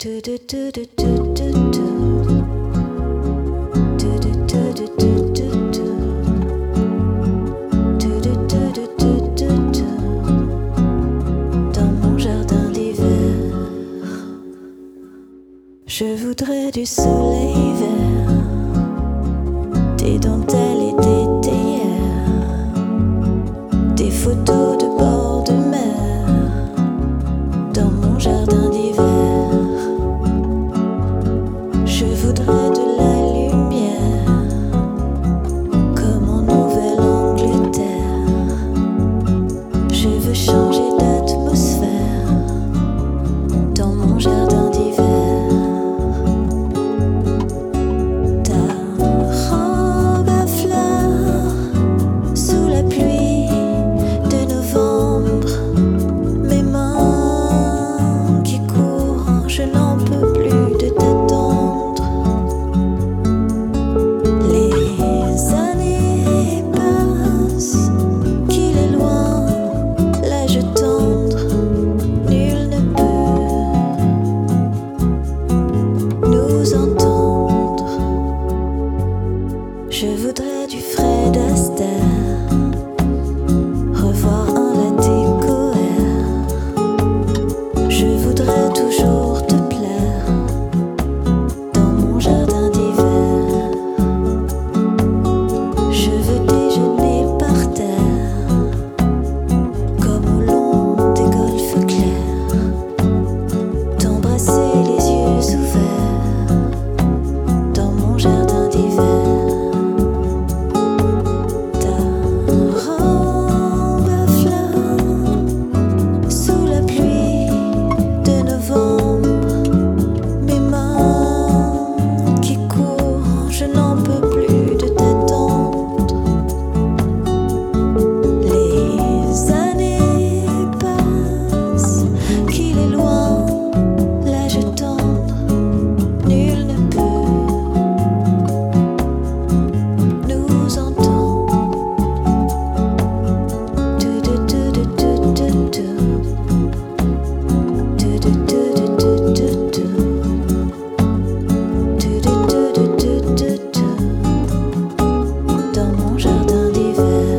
Dans mon jardin d'hiver, je voudrais du soleil vert, des dentelles et des théières, des photos de bord de mer. Dans mon jardin d'hiver, je voudrais de la lumière, comme en Nouvelle-Angleterre. Je veux changer d'atmosphère dans mon jardin d'hiver. Ta robe à fleurs sous la pluie de novembre, mes mains qui courent, je n'en peux plus de t'attendre. Les années passent, qu'il est loin l'âge tendre, nul ne peut nous entendre. Je voudrais du Fred Astaire, revoir un latte coère. Je voudrais toujours te plaire dans mon jardin d'hiver. Je veux déjeuner par terre, comme au long des golfes clairs, t'embrasser les yeux ouverts dans mon jardin d'hiver. Ta robe à fleurs sous la pluie de novembre, mes mains qui courent, je n'en peux plus de t'attendre. Les années passent, qu'il est loin l'âge tendre, nul ne peut nous entendre. Dans mon jardin d'hiver.